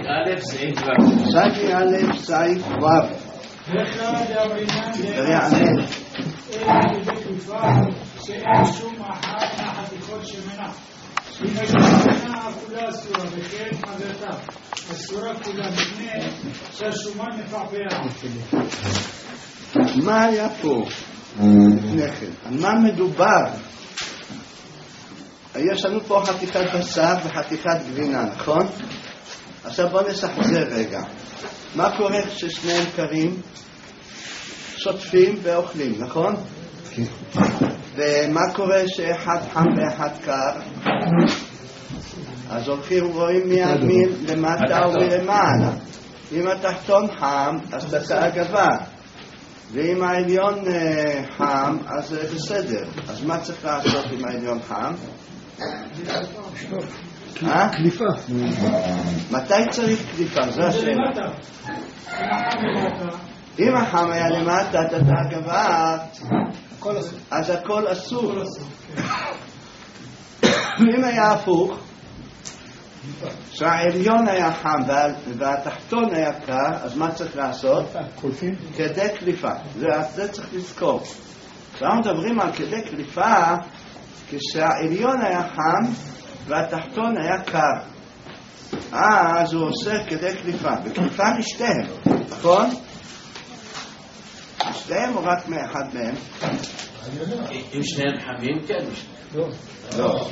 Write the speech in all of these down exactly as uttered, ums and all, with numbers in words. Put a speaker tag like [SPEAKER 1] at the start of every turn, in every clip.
[SPEAKER 1] א' סעיף ו'.
[SPEAKER 2] סגי א' סעיף ו'.
[SPEAKER 3] ואחד הבריניין
[SPEAKER 2] תראה ענן.
[SPEAKER 3] אלה בקליפה שאין שום אחת מהחתיכות שמנה. אם השמנה כולה אסורה וכן חברתה אסורה כולה מפני שהשומן מפעפע.
[SPEAKER 2] מה היה פה לפני כן? על מה מדובר? יש לנו פה חתיכת בשר וחתיכת גבינה, נכון? עכשיו בואו נסחזר רגע. מה קורה כששניהם קרים? שוטפים ואוכלים, נכון? ומה קורה שאחד חם ואחד קר? אז הולכים ורואים מימין למטה ומלמעלה. אם התחתון חם, אז תצא הגבה. ואם העליון חם, אז זה בסדר. אז מה צריך לעשות אם העליון חם?
[SPEAKER 4] קליפה.
[SPEAKER 2] מתי צריך קליפה? זה השאלה. אם החם היה למטה, תצא הגבה, אז הכל אסור. אם היה הפוך, שהעליון היה חם והתחתון היה קר, אז מה צריך לעשות? כדי קליפה. זה צריך לזכור. כשאנחנו מדברים על כדי קליפה, כשהעליון היה חם והתחתון היה קר, אז הוא עושה כדי קליפה. וקליפה לשתיהם, נכון? לשתיהם או רק מאחד מהם?
[SPEAKER 1] אם שניהם חמים, כן.
[SPEAKER 2] לא.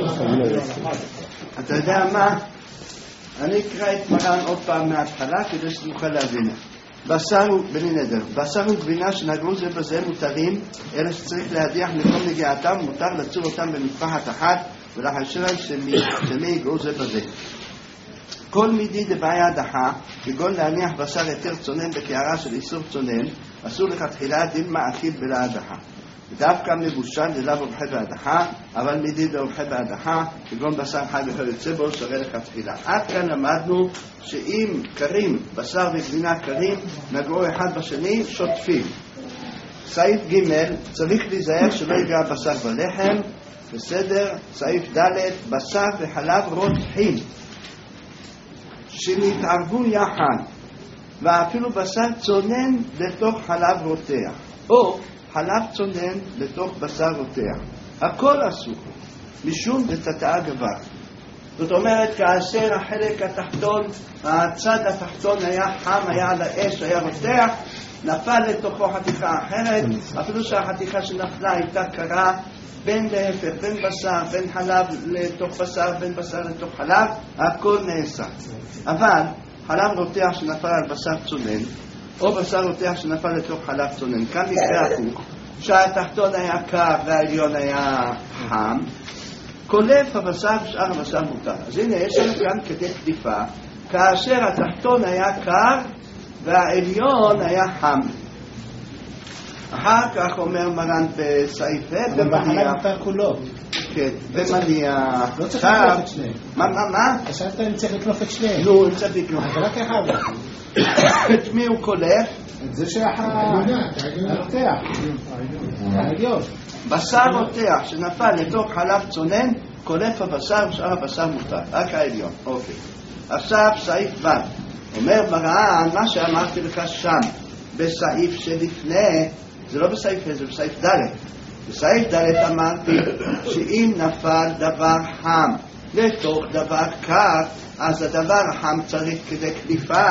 [SPEAKER 2] אתה יודע מה? אני אקרא את מרן עוד פעם מההתחלה כדי שנוכל להבין. בשר בני נדר, בשר וגבינה שנגעו זה בזה מותרים, אלה שצריך להדיח מקום נגיעתם, מותר לצור אותם במטפחת אחת ולחשב שמי יגעו זה בזה. כל מידי דבעי הדחה, כגון להניח בשר יותר צונן בקערה של איסור צונן, אסור לכתחילה דין מאכיל בלה הדחה. דווקא מבושל ללאו אורחה בהדחה, אבל מידי דאורחה בהדחה, כגון בשר חי וכיוצא בו, שווה לכתחילה. עד כאן למדנו שאם קרים, בשר וגבינה קרים, נגעו אחד בשני, שוטפים. סעיף ג' צריך להיזהר שלא ייגע בשר בלחם, בסדר. סעיף ד' בשר וחלב רותחים, שנתערבו יחד, ואפילו בשר צונן לתוך חלב רותח, או חלב צונן לתוך בשר רותח. הכל אסור, משום דתתאה גבר. זאת אומרת, כאשר החלק התחתון, הצד התחתון היה חם, היה על האש, היה רותח, נפל לתוכו חתיכה אחרת, אפילו שהחתיכה שנפלה הייתה קרה, בין להפך, בין בשר, בין חלב לתוך בשר, בין בשר לתוך חלב, הכל נעשה. אבל חלב רותח שנפל על בשר צונן, או בשר רותח שנפל לתוך חלב צונן, כאן מקרה הפוך, שהתחתון היה קר והעליון היה חם, קולף הבשר ושאר הבשר מותר. אז הנה, יש לנו כאן כדי קליפה, כאשר התחתון היה קר והעליון היה חם. אחר כך אומר מרן בסעיף ה' במניע.
[SPEAKER 4] מותר כולו.
[SPEAKER 2] כן, במניע.
[SPEAKER 4] לא צריך לקלוף את שניהם.
[SPEAKER 2] מה, מה, מה?
[SPEAKER 4] חשבת אם צריך לקלוף את שניהם.
[SPEAKER 2] נו, אם צריך לקלוף.
[SPEAKER 4] אבל רק אחד.
[SPEAKER 2] את מי הוא קולף?
[SPEAKER 4] את זה שהרותח. העליון.
[SPEAKER 2] בשר רותח שנפל לתוך חלב צונן, קולף הבשר ושאר הבשר מותר. רק העליון. אוקיי. עכשיו סעיף ו'. אומר מרן, מה שאמרתי לך שם, בסעיף שלפני, זה לא בסעיף זה בסעיף ד'. בסעיף ד' אמרתי שאם נפל דבר חם לתוך דבר קר, אז הדבר החם צריך כדי קליפה.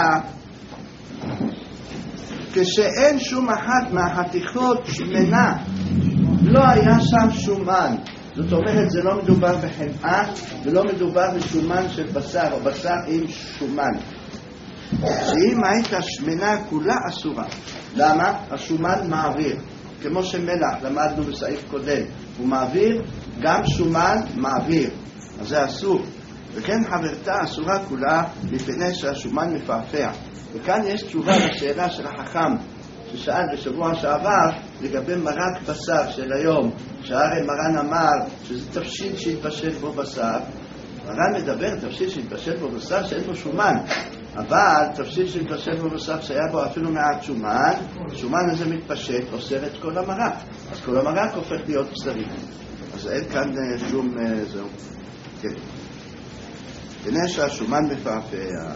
[SPEAKER 2] כשאין שום אחת מהחתיכות שמנה, לא היה שם שומן, זאת אומרת זה לא מדובר בחמאה ולא מדובר בשומן של בשר או בשר עם שומן, שאם הייתה שמנה כולה אסורה. למה? השומן מעביר, כמו שמלח למדנו בסעיף קודם, הוא מעביר, גם שומן מעביר, אז זה אסור. וכן חברתה אסורה כולה מפני שהשומן מפעפע. וכאן יש תשובה לשאלה של החכם ששאל בשבוע שעבר לגבי מרק בשר של היום, שהרי מרן אמר שזה תבשיל שהתבשל בו בשר. מרן מדבר תבשיל שהתבשל בו בשר שאין בו שומן, אבל תבשיל שהתבשל בו בשר שהיה בו אפילו מעט שומן, שומן הזה מתפשט, אוסר את כל המרק, אז כל המרק הופך להיות בשרי. אז אין כאן שום זהו. כן. הנה שהשומן מפעפע.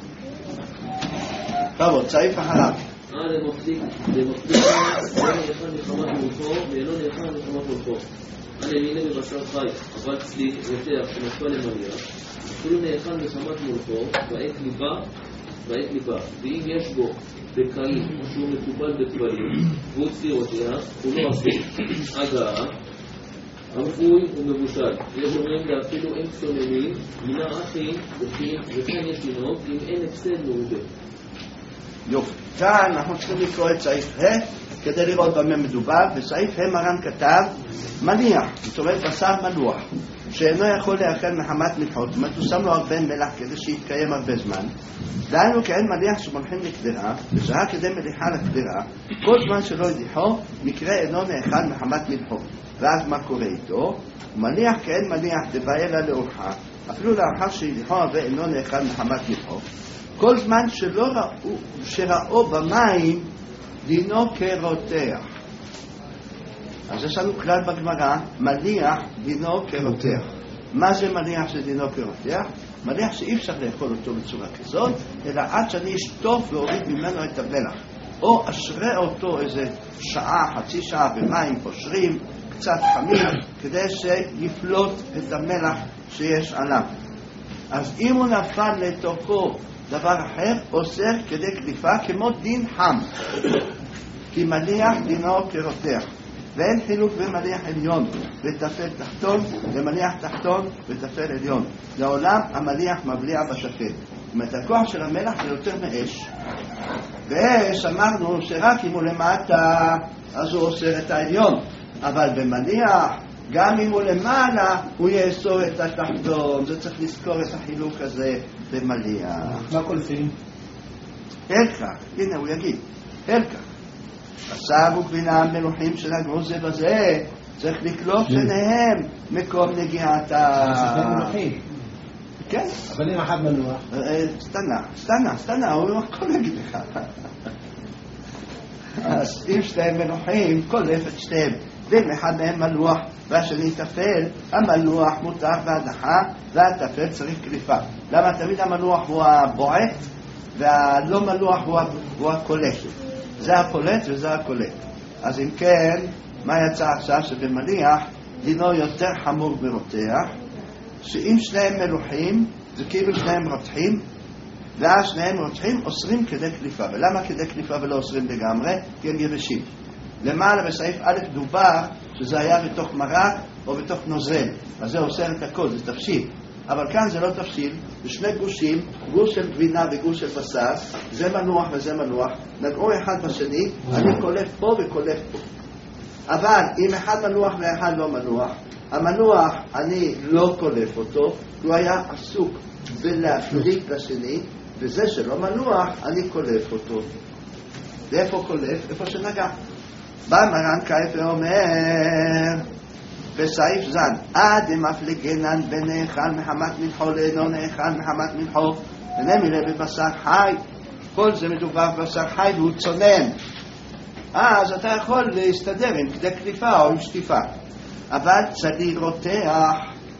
[SPEAKER 2] טוב, עוד צעיף החלב.
[SPEAKER 5] אה, למופתיק, למופתיק, לא נאכל מחמת מולכו, ולא נאכל מחמת מולכו. אני מיני בבשר חי, אבל צליק, רותח, שנפל למניח, אפילו נאכל מחמת מולכו, בעת ליבה, בעת ליבה. ואם יש בו בקעים, או שהוא מקובל בכבלים, והוא צלי רותח, הוא לא עשוי. הגעה, ערפוי ומבושל. יש אומרים ואפילו אין צוננים, מינה אחים, וכן יש לנהוג, אם אין הפסד מעובה.
[SPEAKER 2] יופי. כאן אנחנו צריכים לקרוא את סעיף ה' כדי לראות במה מדובר. בסעיף ה' מרן כתב מניח, זאת אומרת בשר מלוח, שאינו יכול לאכל מחמת מלחות, זאת אומרת הוא שם לו הרבה מלח כדי שיתקיים הרבה זמן. דהיינו כאין מניח שמולחים לקדרה, ושעה כדי מליחה לקדרה, כל זמן שלא ידיחו, מקרה אינו נאכל מחמת מלחות. ואז מה קורה איתו? מניח כאין מניח דבעי לה לאורחה, אפילו לאחר שידיחו ואינו נאכל מחמת מלחות. כל זמן שלא ראו, שראו במים דינו כרותח. אז יש לנו כלל בגמרא, מניח דינו כרותח. מה זה מניח שדינו כרותח? מניח שאי אפשר לאכול אותו בצורה כזאת, אלא עד שאני אשטוף ואוריד ממנו את המלח. או אשרה אותו איזה שעה, חצי שעה במים פושרים, קצת חמים, כדי שיפלוט את המלח שיש עליו. אז אם הוא נפל לתוכו דבר אחר, אוסר כדי קליפה כמו דין חם, כי מניח דינו כרותח. ואין חילוק בין מניח עליון וטפל תחתון ומניח תחתון וטפל עליון. לעולם המניח מבליע בשפל. זאת אומרת, הכוח של המלח זה יותר מאש. ואש אמרנו שרק אם הוא למטה אז הוא אוסר את העליון, אבל במניח גם אם הוא למעלה הוא יאסור את התחתון. זה צריך לזכור את החילוק הזה במניח.
[SPEAKER 4] מה קולפים?
[SPEAKER 2] הלקח, הנה הוא יגיד, הלקח. בשר וגבינה מלוחים של הגרוזה בזה, צריך לקלוף ביניהם מקום נגיעתה.
[SPEAKER 4] זה מלוחים.
[SPEAKER 2] כן.
[SPEAKER 4] אבל אם אחד מנוח.
[SPEAKER 2] סתנה, סתנה, סתנה, הוא לא יכול להגיד לך. אז אם שתיהם מלוחים, קולף את שתיהם. ואם אחד מהם מלוח והשני תפל, המלוח מותר והדחה, והתפל צריך קליפה. למה תמיד המלוח הוא הבועט, והלא מלוח הוא הקולט. זה הפולט וזה הקולט. אז אם כן, מה יצא עכשיו? שבמניח דינו יותר חמור ברותח, שאם שניהם מלוחים, זה כאילו שניהם רותחים, ואז שניהם רותחים אוסרים כדי קליפה. ולמה כדי קליפה ולא אוסרים לגמרי? כי הם יבשים. למעלה בסעיף א' דובר שזה היה בתוך מרק או בתוך נוזל, אז זה אוסר את הכל, זה תפשיל. אבל כאן זה לא תפשיל, זה שני גושים, גוש של גבינה וגוש של בשר, זה מנוח וזה מנוח, נגעו אחד בשני, אני קולף פה וקולף פה. אבל אם אחד מנוח ואחד לא מנוח, המנוח אני לא קולף אותו, הוא היה עסוק בלהפליק לשני, וזה שלא מנוח אני קולף אותו. ואיפה קולף? איפה שנגע. בא מרן קייף ואומר בסעיף זן, עד אם אפליגנן בנאכל מחמת מלחו לאינו נאכל מחמת מלחו, ונמילה בבשר חי. כל זה מדובר בבשר חי והוא צונן, אז אתה יכול להסתדר עם כדי קליפה או עם שטיפה. אבל צליל רותח,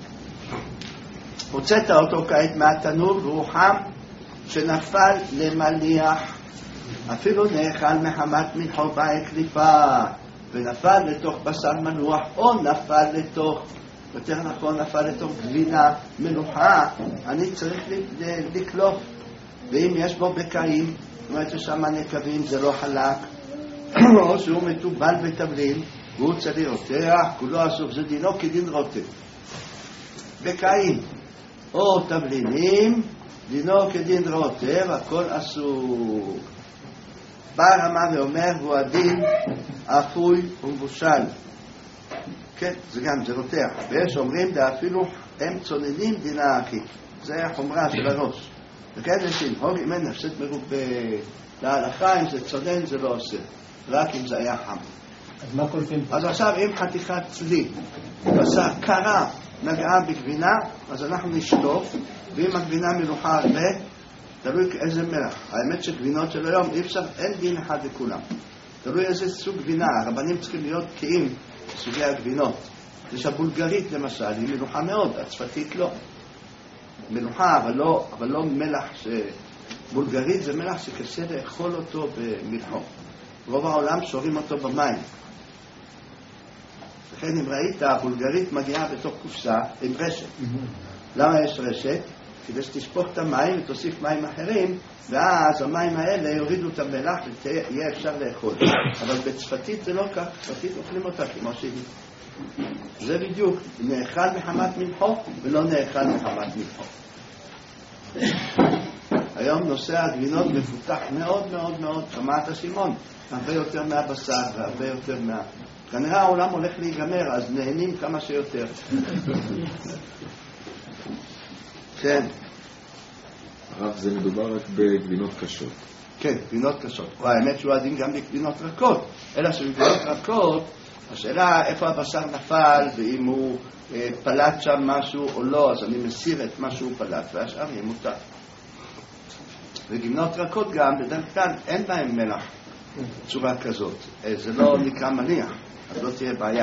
[SPEAKER 2] הוצאת אותו כעת מהתנור והוא חם, שנפל למליח, אפילו נאכל מחמת מלחו בעת קליפה, ונפל לתוך בשר מנוח, או נפל לתוך, יותר נכון נפל לתוך גבינה מלוחה, אני צריך לקלוף. ואם יש בו בקעים, זאת אומרת ששם נקבים, זה לא חלק, או שהוא מטובל בתבלין, והוא צליל רותח, כולו אסור, זה דינו כדין רוטב. בקעים או תבלינים, דינו כדין רוטב, הכל אסור. בא רמה ואומר, הוא הדין אפוי ומבושל. כן, זה גם, זה רותח. ויש אומרים, אפילו הם צוננים דינה אחי. זה החומרה של הראש. וכן יש לנהוג, אם אין נפשט מרובה להלכה, אם זה צונן זה לא עושה. רק אם זה היה חם.
[SPEAKER 4] אז מה קולפים?
[SPEAKER 2] אז עכשיו, אם חתיכת צלי, בשר קרה, נגעה בגבינה, אז אנחנו נשטוף, ואם הגבינה מלוחה הרבה, תלוי איזה מלח. האמת שגבינות של היום אי אפשר, אין דין אחד לכולם. תלוי איזה סוג גבינה. הרבנים צריכים להיות קיים בסוגי הגבינות. יש הבולגרית למשל, היא מלוחה מאוד, הצפתית לא. מלוחה, אבל לא, אבל לא מלח ש... בולגרית זה מלח שקשה לאכול אותו במלחו. רוב העולם שורים אותו במים. לכן אם ראית, הבולגרית מגיעה בתוך קופסה עם רשת. למה יש רשת? כדי שתשפוך את המים ותוסיף מים אחרים, ואז המים האלה יורידו את המלח ויהיה אפשר לאכול. אבל בצפתית זה לא כך, בצפתית אוכלים אותה כמו שהיא. זה בדיוק, נאכל מחמת מלחו ולא נאכל מחמת מלחו. היום נושא הגבינות מפותח מאוד מאוד מאוד, שמעת סימון, הרבה יותר מהבשר והרבה יותר מה... כנראה העולם הולך להיגמר, אז נהנים כמה שיותר. כן.
[SPEAKER 6] הרב, זה מדובר רק בגבינות קשות.
[SPEAKER 2] כן, גבינות קשות. והאמת שהוא עדין גם בגבינות רכות, אלא שבגבינות רכות, השאלה איפה הבשר נפל, ואם הוא אה, פלט שם משהו או לא, אז אני מסיר את מה שהוא פלט, והשאר יהיה מותר. וגבינות רכות גם, בדרך כלל אין בהם מלח צורה כזאת. זה לא נקרא מניח, אז לא תהיה בעיה.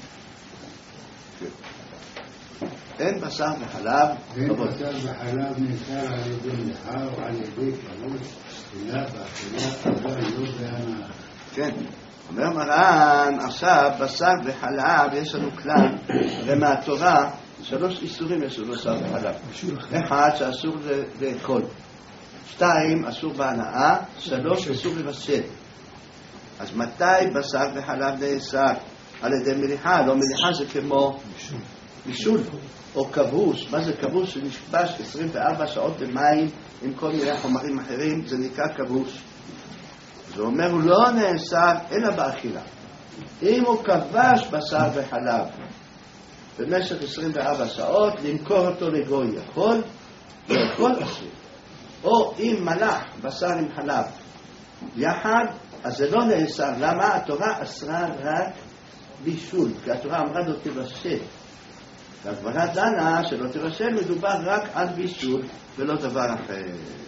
[SPEAKER 2] אין בשר וחלב.
[SPEAKER 7] אין בשר וחלב נאסר על ידי מלחה או על ידי כמות, אלא באכילה אבל לא בהנאה.
[SPEAKER 2] כן. אומר מרן, עכשיו בשר וחלב יש לנו כלל, הרי מהתורה שלוש איסורים יש לנו בשר וחלב. אחד שאסור לאכול. שתיים, אסור בהנאה, שלוש, אסור לבשל. אז מתי בשר וחלב נאסר? על ידי מליחה, לא מליחה זה כמו בישול, או כבוש. מה זה כבוש? שנשבש עשרים וארבע שעות במים עם כל מיני חומרים אחרים, זה נקרא כבוש. זה אומר, הוא לא נאסר אלא באכילה. אם הוא כבש בשר וחלב במשך עשרים וארבע שעות, למכור אותו לגוי יכול, לאכול אסור. או אם מלח בשר עם חלב יחד, אז זה לא נאסר. למה? התורה אסרה רק בישול, כי התורה אמרה לא תבשל. והגמרא דנה שלא תבשל מדובר רק על בישול ולא דבר אחר.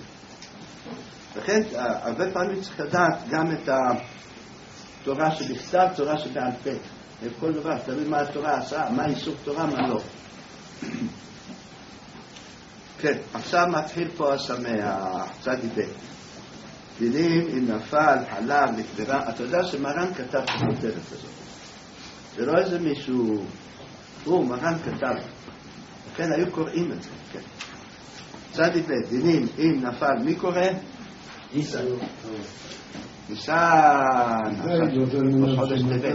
[SPEAKER 2] לכן הרבה פעמים צריך לדעת גם את התורה שבכתב, תורה שבעל פה. כל דבר, תלוי מה התורה עשה, מה איסור תורה, מה לא. כן, עכשיו מתחיל פה השמח, צדי ב'. דינים אם נפל, חלב, לקברה. אתה יודע שמרן כתב את הכותרת הזאת. זה לא איזה מישהו, הוא, מרן כתב. לכן היו קוראים את זה, כן. צדי ב', דינים אם נפל, מי קורא? ניסן. ניסן. ראש חודש טבת.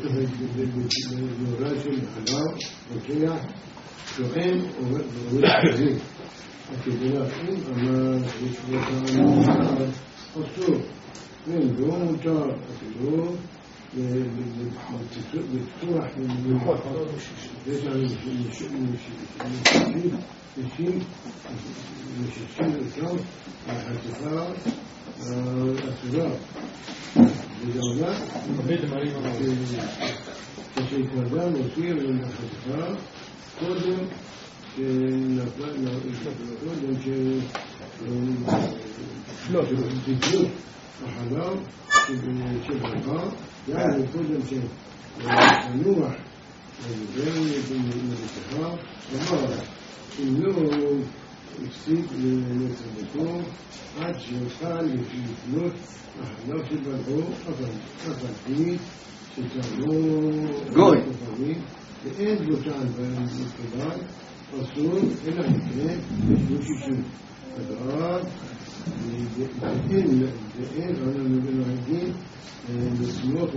[SPEAKER 7] שוכן ועובד חזית. הכדולה אם אמר לשבותם אסור. כן, והוא מותר הכדור לפתוח ולמחות. יש לנו משישים משישים איתם החטיפה הסורה. וגאולה כשהתמדה מותיר לחטיפה קודם שנפל, קודם שתקלות החלב שבחר, יעני קודם שנוח ובין מלכחה, אמר, אם לא הפסיק לצמתו עד שיוכל לפנות החלב שבחרו, אף על פי שצמאו
[SPEAKER 2] גוי.
[SPEAKER 7] ואין בוטן במקבל, אסור, אלא כן, יש שישים. הדבר, ואין לנו בנהגים לסמוך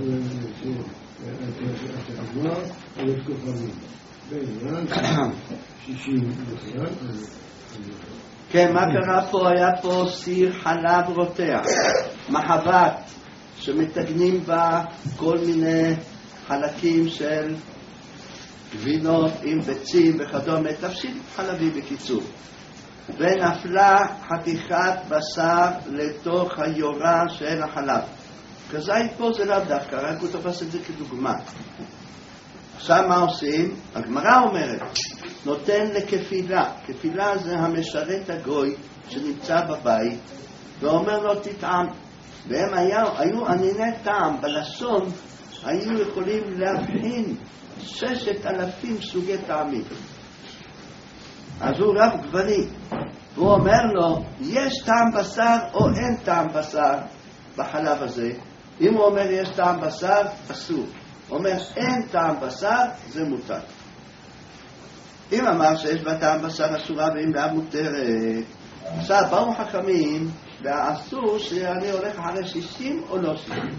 [SPEAKER 7] את העבר על התקופנים. בעניין שישים בכלל.
[SPEAKER 2] כן, מה קרה פה? היה פה סיר חלב רותח, מחבת שמתגנים בה כל מיני חלקים של גבינות עם ביצים וכדומה, תבשיל חלבי בקיצור. ונפלה חתיכת בשר לתוך היורה של החלב. כזית פה זה לא דווקא, רק הוא תופס את זה כדוגמה. עכשיו מה עושים? הגמרא אומרת, נותן לכפילה. כפילה זה המשרת הגוי שנמצא בבית, ואומר לו תטעם. והם היו, היו ענייני טעם, בלשון היו יכולים להבחין ששת אלפים סוגי טעמים. אז הוא רב גבני. הוא אומר לו, יש טעם בשר או אין טעם בשר בחלב הזה. אם הוא אומר יש טעם בשר, אסור. הוא אומר אין טעם בשר, זה מותר. אם אמר שיש בה טעם בשר אסורה ואם לה מותרת, עכשיו באו חכמים והאסור שאני הולך אחרי שישים או לא שישים.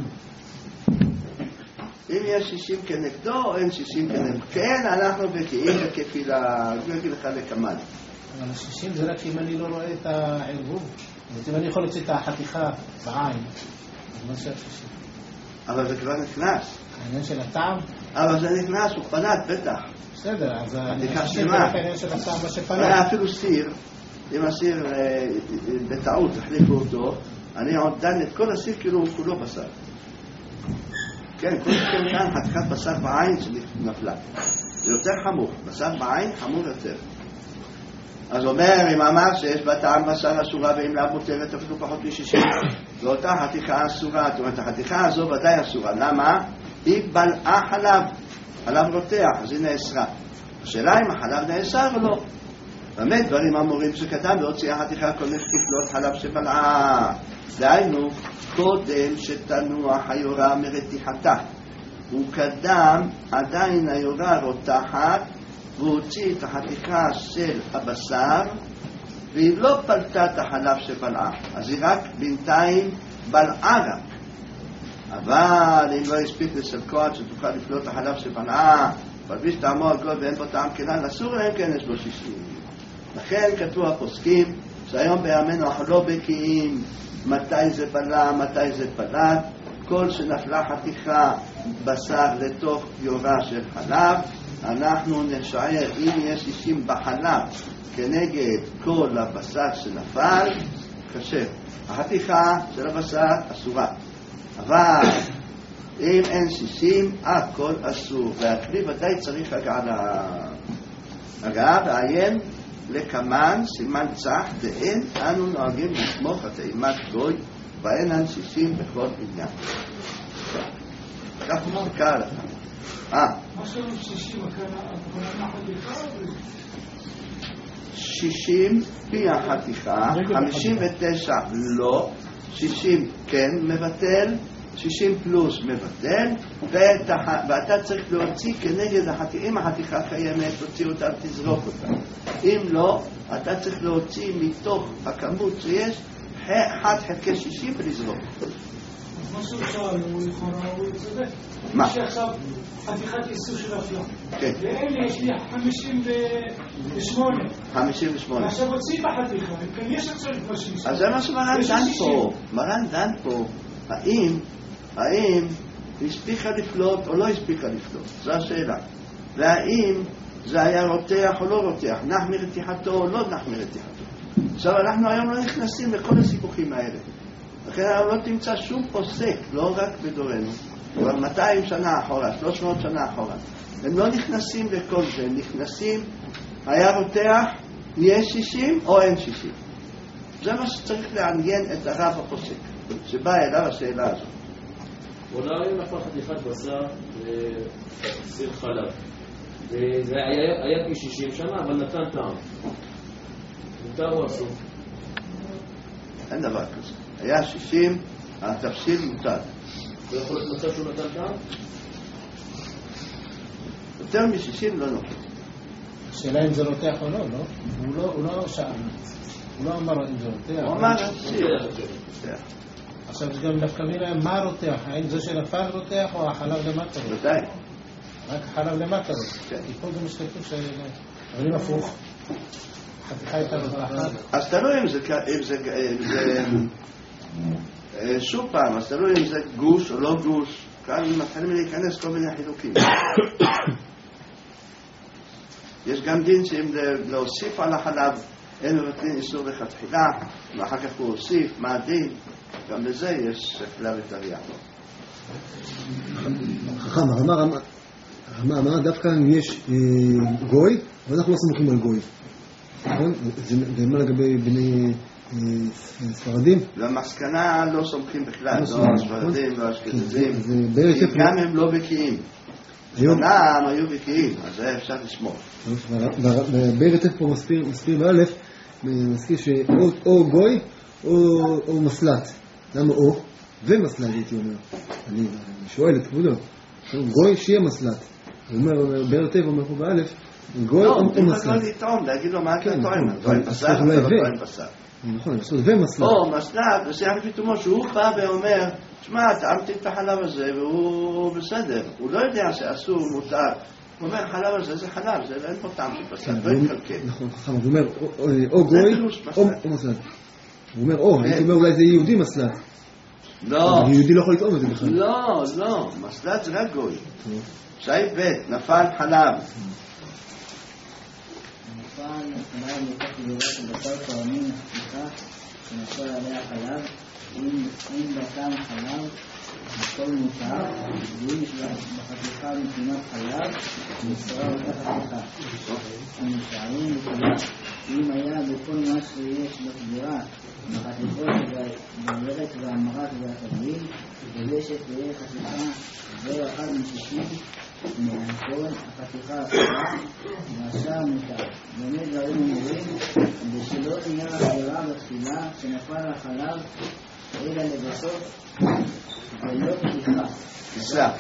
[SPEAKER 2] אם יש שישים כנגדו או אין שישים כנגדו. כן, אנחנו בקיאים וכפילה, אני אגיד לך לכמל.
[SPEAKER 4] אבל השישים זה רק אם אני לא רואה את הערבוב. אם אני יכול להוציא את החתיכה בעין, אז מה זה השישים?
[SPEAKER 2] אבל זה כבר נכנס.
[SPEAKER 4] העניין של הטעם?
[SPEAKER 2] אבל זה נכנס, הוא פנט בטח.
[SPEAKER 4] בסדר, אז
[SPEAKER 2] השישים זה רק
[SPEAKER 4] העניין של הטעם בשפנה.
[SPEAKER 2] היה אפילו סיר, אם הסיר בטעות החליפו אותו, אני עוד דן את כל הסיר כאילו הוא כולו בשר. כן, כל שכן כאן חתיכת בשר בעין שנפלה. זה יותר חמור, בשר בעין חמור יותר. אז אומר, אם אמר שיש בה טעם בשר אסורה ואם לה מותרת אפילו פחות משישים, ואותה חתיכה אסורה, זאת אומרת, החתיכה הזו ודאי אסורה. למה? היא בלעה חלב, חלב רותח, אז היא נאסרה. השאלה אם החלב נאסר או לא. באמת דברים אמורים שקדם להוציא החתיכה כל נפתפלות חלב שבלעה. דהיינו, קודם שתנוח היורה מרתיחתה. הוא קדם, עדיין היורה רותחת, והוא הוציא את החתיכה של הבשר, והיא לא פלטה את החלב שבלעה. אז היא רק בינתיים בלעה רק. אבל אם לא הספיק לסלקו עד שתוכל לפלוט את החלב שבלעה, פלביש טעמו על גול ואין בו טעם כלל, אסור להם כן יש בו שישים. לכן כתבו הפוסקים, שהיום בימינו אנחנו לא בקיאים מתי זה בלע, מתי זה פלט. כל שנפלה חתיכה בשר לתוך יורה של חלב, אנחנו נשאר אם יש שישים בחלב כנגד כל הבשר שנפל, כשר. החתיכה של הבשר אסורה. אבל אם אין שישים, הכל אסור. והכלי ודאי צריך הגעה. הגעה ועיין לקמן, סימן צח, דאין אנו נוהגים לסמוך את אימת גוי, ואינן שישים בכל עניין. כך הוא מרקע לך. אה.
[SPEAKER 3] מה שלנו שישים, הכוונה החתיכה?
[SPEAKER 2] שישים פי החתיכה, חמישים ותשע לא, שישים כן מבטל, שישים פלוס מבטל, ואתה צריך להוציא כנגד החתיכה. אם החתיכה קיימת, תוציא אותה, תזרוק אותה. אם לא, אתה צריך להוציא מתוך הכמות שיש אחד חלקי שישים ולזרוק.
[SPEAKER 3] אז מה שהוא שאל, הוא לכאורה, הוא צודק.
[SPEAKER 2] מה?
[SPEAKER 3] יש לי עכשיו חתיכת איסור של אפלה.
[SPEAKER 2] כן.
[SPEAKER 3] ואלה יש לי חמישים ושמונה.
[SPEAKER 2] חמישים ושמונה.
[SPEAKER 3] עכשיו הוציא בחתיכה, וכן יש עכשיו כבר שישים.
[SPEAKER 2] אז זה מה שמרן דן פה. מרן דן פה. האם, האם הספיקה לפלוט או לא הספיקה לפלוט? זו השאלה. והאם זה היה רותח או לא רותח? נח מרתיחתו או לא נח מרתיחתו? עכשיו אנחנו היום לא נכנסים לכל הסיבוכים האלה. לכן אנחנו לא תמצא שום פוסק, לא רק בדורנו, כבר מאתיים שנה אחורה, שלוש מאות שנה אחורה. הם לא נכנסים לכל זה, הם נכנסים, היה רותח, יש שישים או אין שישים. זה מה שצריך לעניין את הרב הפוסק, שבא אליו השאלה הזאת.
[SPEAKER 5] אולי נפל חתיכת בשר וסיר חלב. זה היה פי שישים שנה, אבל נתן טעם. מותר או אסור?
[SPEAKER 2] אין דבר כזה. היה שישים, התפשיל מותר.
[SPEAKER 5] לא יכול להיות מצב שהוא נתן טעם?
[SPEAKER 2] יותר מ-שישים לא נוכל.
[SPEAKER 4] השאלה אם זה רותח או לא, לא? הוא לא, הוא לא שאל. הוא לא אמר אם זה רותח.
[SPEAKER 2] הוא אמר שיר.
[SPEAKER 4] עכשיו גם דווקא מילה, מה רותח? האם זה שנפל רותח או החלב למטה?
[SPEAKER 2] ודאי.
[SPEAKER 4] רק החלב למטה. כי פה זה משתתף ש... אבל אם הפוך, חתיכה הייתה רותחת.
[SPEAKER 2] אז תלוי אם זה... שוב פעם, אז תלוי אם זה גוש או לא גוש. כאן מתחילים להיכנס כל מיני חילוקים. יש גם דין שאם להוסיף על החלב אין מבטלים איסור לכתחילה, ואחר כך הוא הוסיף, מה הדין? גם לזה יש שכלה ותריה.
[SPEAKER 8] חכם, הרמה אמרה דווקא אם יש גוי, אבל אנחנו לא סמכים על גוי. נכון? זה מה לגבי בני ספרדים?
[SPEAKER 2] למסקנה לא סומכים בכלל, לא ספרדים, לא אשכנזים, גם הם לא בקיאים. זמנם היו בקיאים, אז זה אפשר לשמור.
[SPEAKER 8] ברטף פה מסביר באלף, מזכיר שאו גוי או מסלט. למה או? ומסלט הייתי אומר. אני שואל את כבודו. גוי שיהיה מסלט. הוא אומר, ברטף אומר פה באלף, גוי או מסלט.
[SPEAKER 2] לא, אני לטעום, להגיד לו מה אתה טועם.
[SPEAKER 8] טועם בשר, אתה לא טועם בשר. נכון, לעשות ומסלט.
[SPEAKER 2] או מסלט, ושיח לפתאומו שהוא בא ואומר, תשמע, טעמתי את החלב הזה והוא בסדר. הוא לא יודע שאסור, מותר. הוא אומר, החלב הזה זה חלב, זה אין פה טעם של בשר, לא יתקלקל.
[SPEAKER 8] נכון, חכם, הוא אומר, או גוי או מסלט. הוא אומר, או, הייתי אומר אולי זה יהודי מסלט.
[SPEAKER 2] לא.
[SPEAKER 8] יהודי לא יכול לטעום את זה בכלל.
[SPEAKER 2] לא, לא, מסלט זה רק גוי. שי בית, נפל חלב.
[SPEAKER 9] נפל חלב לתוך גדולת בשר תואמים הסליחה שנפל עליה חלב, אם בטעם חלב הכל מותר, ואם יש בחתיכה מפינת חלב, נשרה אותה חתיכה. הנשארים לכולה, אם היה בכל מה שיש בקדירה, בחתיכות והברת והמרת והתבליל, ולשת ויהיה חתיכה, זו אחד משישים, מהכל החתיכה הסרה, והשאר מותר. באמת דברים אומרים, בשלא תהיה הגדרה בתחילה, שנפל החלב, אלא לבסוף, ולא פתיחה.
[SPEAKER 2] תסלח.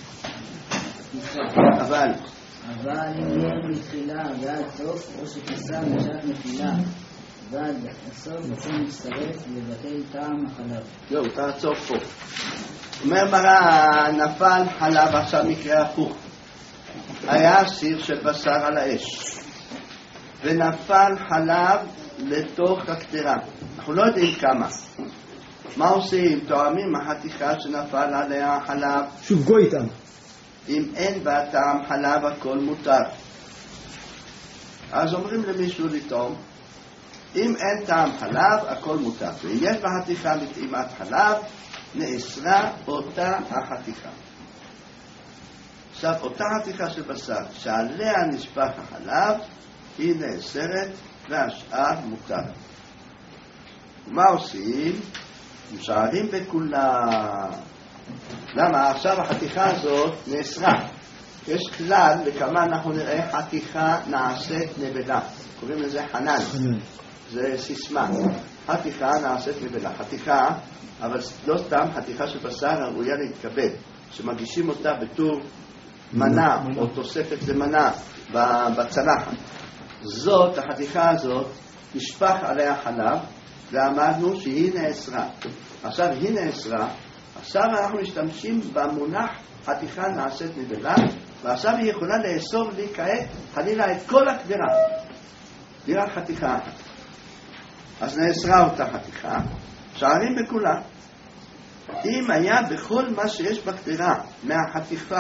[SPEAKER 2] אבל.
[SPEAKER 9] אבל אם יהיה מתחילה ועד סוף, או שכיסה משעת נפילה, ועד הסוף יכול להצטרף לבטל טעם החלב.
[SPEAKER 2] זהו, תעצור פה. אומר מראה, נפל חלב, עכשיו מקרה הפוך. היה סיר של בשר על האש, ונפל חלב לתוך הקטרה. אנחנו לא יודעים כמה. מה עושים? תואמים החתיכה שנפל עליה חלב.
[SPEAKER 8] שוב, גוי איתם.
[SPEAKER 2] אם אין בה טעם חלב, הכל מותר. אז אומרים למישהו לטעום, אם אין טעם חלב, הכל מותר. ואם יש בה חתיכה מטעימת חלב, נאסרה אותה החתיכה. עכשיו, אותה חתיכה של בשר, שעליה נשפך החלב, היא נאסרת, והשאר מותר. מה עושים? נשארים בכולה. למה? עכשיו החתיכה הזאת נאסרה. יש כלל לכמה אנחנו נראה חתיכה נעשית נבלה. קוראים לזה חנן. זה סיסמה. חתיכה נעשית נבלה. חתיכה, אבל לא סתם חתיכה של בשר הראויה להתקבל. שמגישים אותה בתור מנה או תוספת למנה בצלחת. זאת, החתיכה הזאת, נשפך עליה חלב, ואמרנו שהיא נאסרה. עכשיו היא נאסרה, עכשיו אנחנו משתמשים במונח חתיכה נעשית נבלה, ועכשיו היא יכולה לאסור לי כעת חלילה את כל הקדרה. דירה חתיכה אחת. אז נאסרה אותה חתיכה, שערים בכולה. אם היה בכל מה שיש בקדרה, מהחתיכה,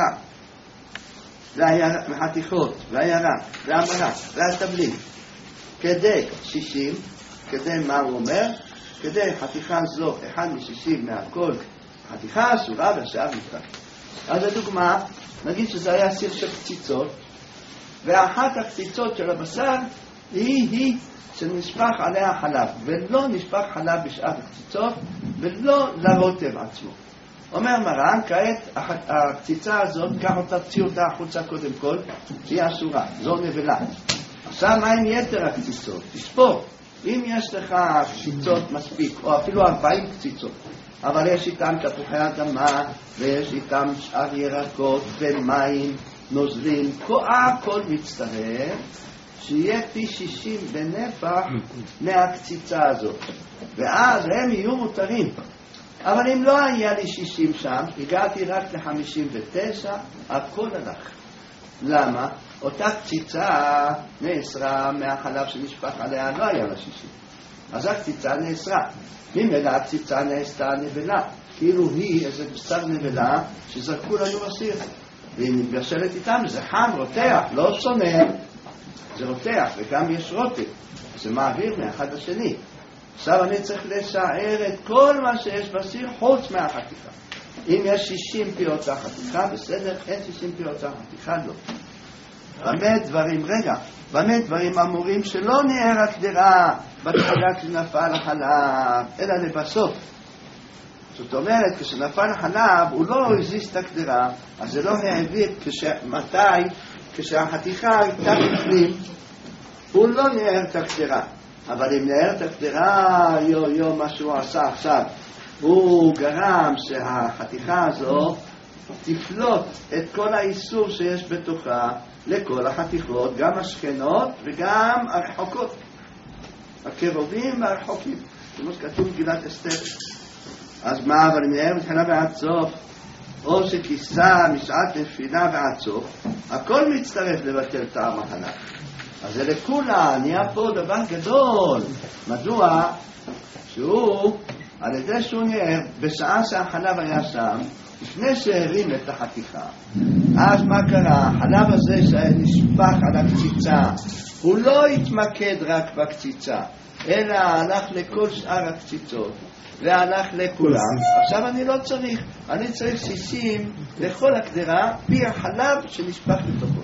[SPEAKER 2] מהחתיכות, והירק, והמרק, והתבליל, כדי שישים, כדי מה הוא אומר? כדי חתיכה זו, אחד משישים מהכל, חתיכה אסורה והשאר מותר. אז לדוגמה, נגיד שזה היה סיר של קציצות, ואחת הקציצות של הבשר היא היא שנשפך עליה חלב, ולא נשפך חלב בשאר הקציצות, ולא לרוטב עצמו. אומר מרן, כעת הקציצה הזאת, קח אותה, תציא אותה החוצה קודם כל, היא אסורה, זו נבלה. עכשיו מה עם יתר הקציצות? תספור. אם יש לך קציצות מספיק, או אפילו ארבעים קציצות, אבל יש איתם תפוחי אדמה, ויש איתם שאר ירקות, ומים, נוזלים, הכל מצטרף, שיהיה פי שישים בנפח מהקציצה הזאת. ואז הם יהיו מותרים. אבל אם לא היה לי שישים שם, הגעתי רק ל-חמישים ותשע, הכל הלך. למה? אותה קציצה נאסרה מהחלב שנשפך עליה, לא היה לה שישים. אז הקציצה נאסרה. ממילא הקציצה נעשתה נבלה. כאילו היא איזה בשר נבלה שזרקו לנו בסיר. והיא מתבשלת איתם, זה חם, רותח, לא שונא. זה רותח, וגם יש רוטב. זה מעביר מאחד לשני. עכשיו אני צריך לשער את כל מה שיש בסיר חוץ מהחתיכה. אם יש שישים פירות החתיכה, בסדר, אין שישים פירות החתיכה, לא. במה דברים, רגע, במה דברים אמורים שלא נהיה רק דירה בתחילת שנפל החלב, אלא לבסוף. זאת אומרת, כשנפל החלב הוא לא הזיז את הקדרה, אז זה לא העביר מתי, כשהחתיכה הייתה בפנים, הוא לא נער את הקדרה. אבל אם נער את הקדרה, יו יו מה שהוא עשה עכשיו, הוא גרם שהחתיכה הזו תפלוט את כל האיסור שיש בתוכה לכל החתיכות, גם השכנות וגם הרחוקות, הקרובים והרחוקים, כמו שכתוב בגילת אסתר. אז מה, אבל אם נער מתחילה ועד סוף, או שכיסה משעת נפילה ועד סוף, הכל מצטרף לבטל טעם החלב. אז זה לכולה, נהיה פה דבר גדול. מדוע? שהוא, על ידי שהוא נער, בשעה שהחלב היה שם, לפני שהרים את החתיכה, אז מה קרה? החלב הזה שנשפך על הקציצה, הוא לא התמקד רק בקציצה, אלא הלך לכל שאר הקציצות, והלך לכולם. עכשיו אני לא צריך, אני צריך סיסים לכל הקדרה, פי החלב שנשפך לתוכו.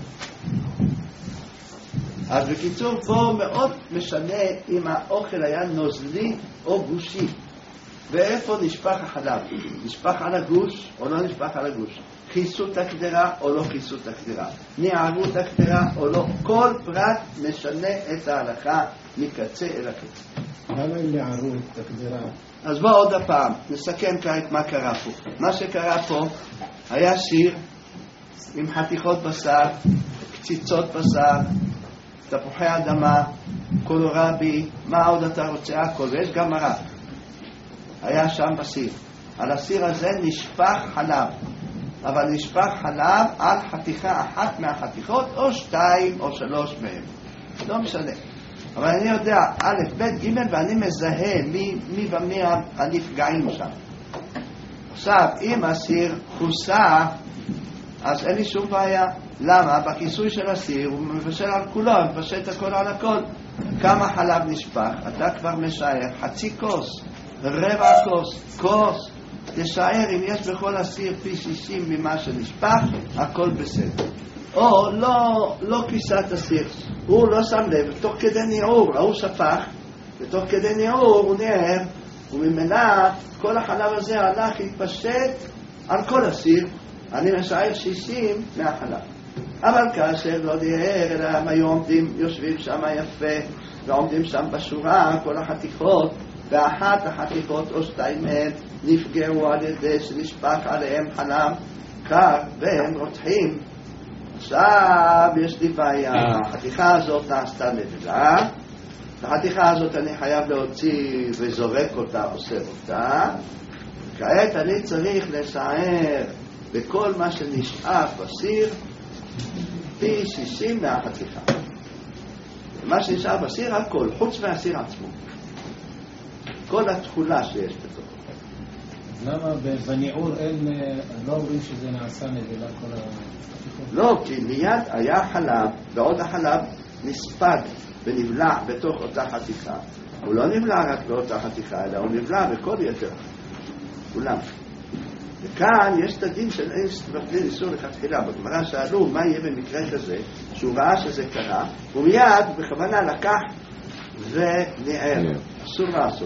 [SPEAKER 2] אז בקיצור, פה מאוד משנה אם האוכל היה נוזלי או גושי. ואיפה נשפך החלב? נשפך על הגוש או לא נשפך על הגוש? חיסות הקדרה או לא חיסות הקדרה? נערות הקדרה או לא? כל פרט משנה את ההלכה מקצה אל הקצה.
[SPEAKER 4] למה הם נערו את הקדרה?
[SPEAKER 2] אז בואו עוד הפעם, נסכם כעת מה קרה פה. מה שקרה פה היה שיר עם חתיכות בשר, קציצות בשר, תפוחי אדמה, קולורבי, מה עוד אתה רוצה? הכל, ויש גם מרק. היה שם בסיר. על הסיר הזה נשפך חלב, אבל נשפך חלב על חתיכה אחת מהחתיכות, או שתיים או שלוש מהם. לא משנה. אבל אני יודע, א', ב', ג', ואני מזהה מי, מי ומי הנפגעים שם. עכשיו, אם הסיר חוסה, אז אין לי שום בעיה. למה? בכיסוי של הסיר הוא מבשל על כולו, הוא מבשל את הכל על הכל. כמה חלב נשפך? אתה כבר משער חצי כוס, רבע כוס, כוס. תשער אם יש בכל הסיר פי שישים ממה שנשפך, הכל בסדר. או לא, לא כיסת הסיר, הוא לא שם לב, תוך כדי ניעור, הוא שפך, ותוך כדי ניעור הוא נער, וממילא כל החלב הזה הלך להתפשט על כל הסיר. אני משער שישים מהחלב. אבל כאשר לא נער, אלא הם היו עומדים, יושבים שם יפה, ועומדים שם בשורה, כל החתיכות, ואחת החתיכות או שתיים מהם נפגעו על ידי שנשפך עליהם חלב קר, והם רותחים. עכשיו יש לי בעיה, החתיכה הזאת נעשתה נבלה, החתיכה הזאת אני חייב להוציא וזורק אותה, עושה אותה. כעת אני צריך לשער בכל מה שנשאר בסיר פי שישים מהחתיכה. מה שנשאר בסיר הכל, חוץ מהסיר עצמו, כל התכולה שיש בתוכו.
[SPEAKER 4] למה בניעור אין, לא אומרים שזה נעשה נבלה כל החתיכות?
[SPEAKER 2] לא, כי מיד היה חלב, ועוד החלב נספג ונבלע בתוך אותה חתיכה. הוא לא נבלע רק באותה חתיכה, אלא הוא נבלע בכל יתר כולם. וכאן יש את הדין של אין מבטלים איסור לכתחילה. בגמרא שאלו מה יהיה במקרה כזה, שהוא ראה שזה קרה, ומיד בכוונה לקח וניער. אסור לעשות.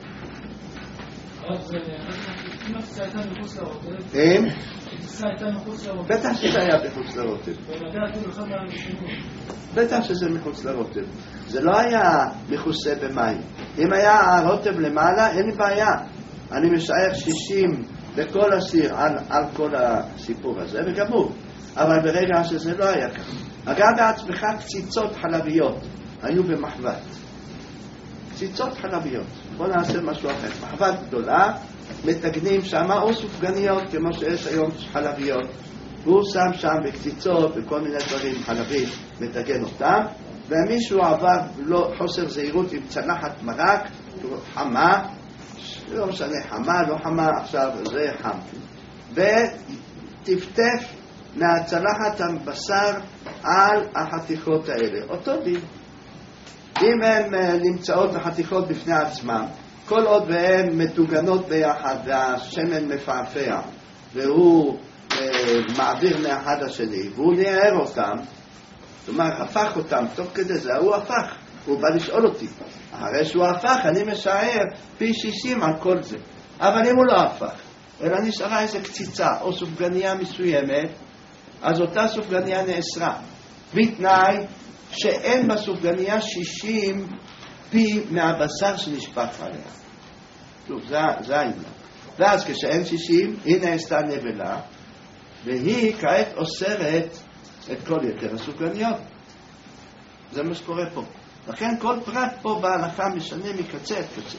[SPEAKER 3] אז אם התפיסה הייתה מחוץ לרוטב?
[SPEAKER 2] אם?
[SPEAKER 3] התפיסה הייתה מחוץ לרוטב?
[SPEAKER 2] בטח שזה היה מחוץ לרוטב.
[SPEAKER 3] ולגעת הוא אחד מהמשתנות.
[SPEAKER 2] בטח שזה מחוץ לרוטב. זה לא היה מכוסה במים. אם היה הרוטב למעלה, אין לי בעיה. אני משער שישים בכל הסיר על, על כל הסיפור הזה, וגמור. אבל ברגע שזה לא היה ככה. אגב בעצמך קציצות חלביות היו במחבת. קציצות חלביות. בוא נעשה משהו אחר. מחבת גדולה, מתגנים שם או סופגניות כמו שיש היום חלביות. והוא שם שם בקציצות וכל מיני דברים חלבים, מתגן אותם. ומישהו עבר לא, חוסר זהירות עם צלחת מרק, חמה, לא משנה, חמה, לא חמה, עכשיו זה חם. וטפטף מהצלחת הבשר על החתיכות האלה. אותו דין. אם הן נמצאות החתיכות בפני עצמם, כל עוד והן מתוגנות ביחד והשמן מפעפע, והוא אה, מעביר מאחד השני, והוא נער אותם, זאת אומרת, הפך אותם, תוך כדי זה, הוא הפך. הוא בא לשאול אותי. אחרי שהוא הפך, אני משער פי שישים על כל זה. אבל אם הוא לא הפך, אלא נשארה איזו קציצה או סופגניה מסוימת, אז אותה סופגניה נאסרה. בתנאי שאין בסופגניה שישים פי מהבשר שנשפך עליה. טוב, זה, זה העניין. ואז כשאין שישים, היא נעשתה נבלה, והיא כעת אוסרת את כל יתר הסופגניות. זה מה שקורה פה. לכן כל פרט פה בהלכה משנה מקצה את קצה.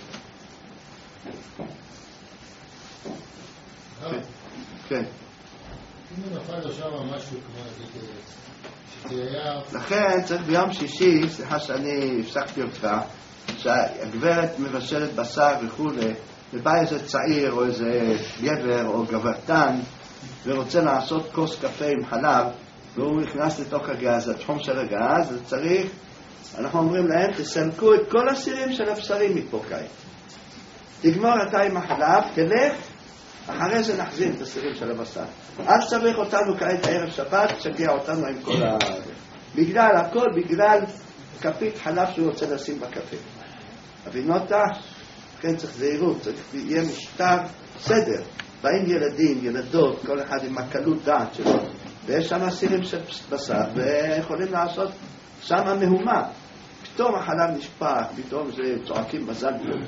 [SPEAKER 2] כן. כן.
[SPEAKER 7] אם נפל לו שם משהו כמו שתהיה...
[SPEAKER 2] לכן צריך ביום שישי, סליחה שאני הפסקתי אותך, שהגברת מבשלת בשר וכו', ובא איזה צעיר או איזה גבר או גברתן ורוצה לעשות כוס קפה עם חלב, והוא נכנס לתוך הגז, התחום של הגז, אז צריך, אנחנו אומרים להם, תסלקו את כל הסירים של הבשרים מפה כעת. תגמור אתה עם החלב, תלך, אחרי זה נחזיר את הסירים של הבשר. אז צריך אותנו כעת הערב שבת, תשגע אותנו עם כל ה... בגלל הכל, בגלל כפית חלב שהוא רוצה לשים בקפה. הבינותה, כן צריך זהירות, צריך יהיה משטר סדר. באים ילדים, ילדות, כל אחד עם הקלות דעת שלו, ויש שם סירים של בשר, ויכולים לעשות שם מהומה. פתאום החלב נשפך, פתאום זה צועקים מזל טוב.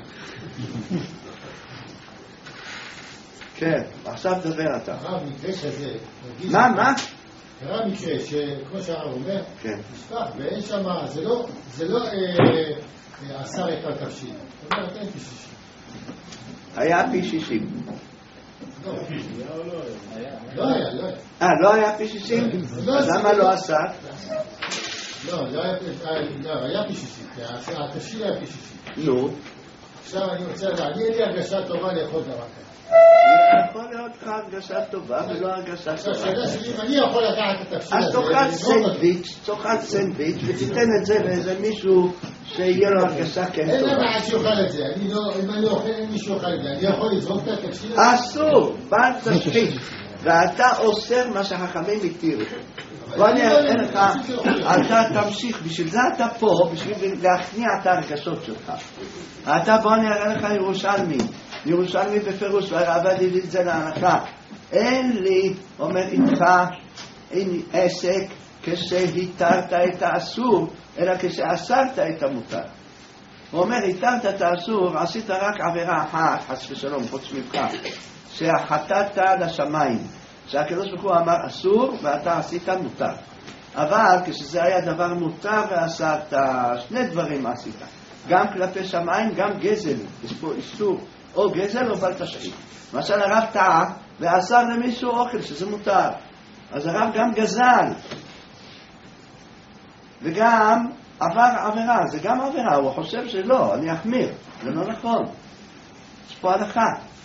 [SPEAKER 2] כן, עכשיו דבר אתה.
[SPEAKER 7] הרב מקרה שזה...
[SPEAKER 2] מה, מה?
[SPEAKER 7] קרה מקרה שכמו שהרב אומר,
[SPEAKER 2] כן.
[SPEAKER 7] נשפך, ואין שם, זה לא, זה לא עשר את התבשיל. זאת אומרת, אין פי שישים.
[SPEAKER 2] היה פי שישים.
[SPEAKER 7] לא, לא היה, לא היה.
[SPEAKER 2] אה, לא היה פי שישים? אז למה לא עשה?
[SPEAKER 7] לא, לא היה פי שישים, כי התבשיל היה פי שישים.
[SPEAKER 2] נו.
[SPEAKER 7] עכשיו אני רוצה לדעת, אני אין לי הרגשה טובה לאכול דבר כזה.
[SPEAKER 2] יכול להיות לך הרגשה טובה ולא הרגשה
[SPEAKER 7] עכשיו,
[SPEAKER 2] טובה.
[SPEAKER 7] שאלה שלי, אם אני יכול לקחת את התבשיל הזה...
[SPEAKER 2] אז תאכל סנדוויץ', תאכל סנדוויץ' ותיתן את זה לאיזה מישהו שיהיה לו הרגשה כן
[SPEAKER 7] אין
[SPEAKER 2] טובה.
[SPEAKER 7] למה עד שיאכל את זה, אם אני אוכל אין מי שיאכל את זה, אני יכול לזרוק את התבשיל הזה?
[SPEAKER 2] אסור, בל תשחית, ואתה אוסר מה שהחכמים התירו. בוא אני אראה לך, אתה תמשיך, בשביל זה אתה פה, בשביל להכניע את הרגשות שלך. אתה בוא אני אראה לך ירושלמי, ירושלמי בפירוש, והרב הביא את זה להלכה. אין לי, אומר איתך, אין עסק כשהתרת את האסור, אלא כשאסרת את המותר. הוא אומר, התרת את האסור, עשית רק עבירה אחת, חס ושלום, חוץ ממך, שהחטאת לשמיים. שהקדוש ברוך הוא אמר אסור ואתה עשית מותר. אבל כשזה היה דבר מותר ועשת, שני דברים עשית. גם כלפי שמיים, גם גזל. יש פה איסור או גזל או בל תשחית. למשל הרב טעה ואסר למישהו אוכל שזה מותר. אז הרב גם גזל. וגם עבר עבירה. זה גם עבירה. הוא חושב שלא, אני אחמיר. זה לא נכון. יש פה הלכה.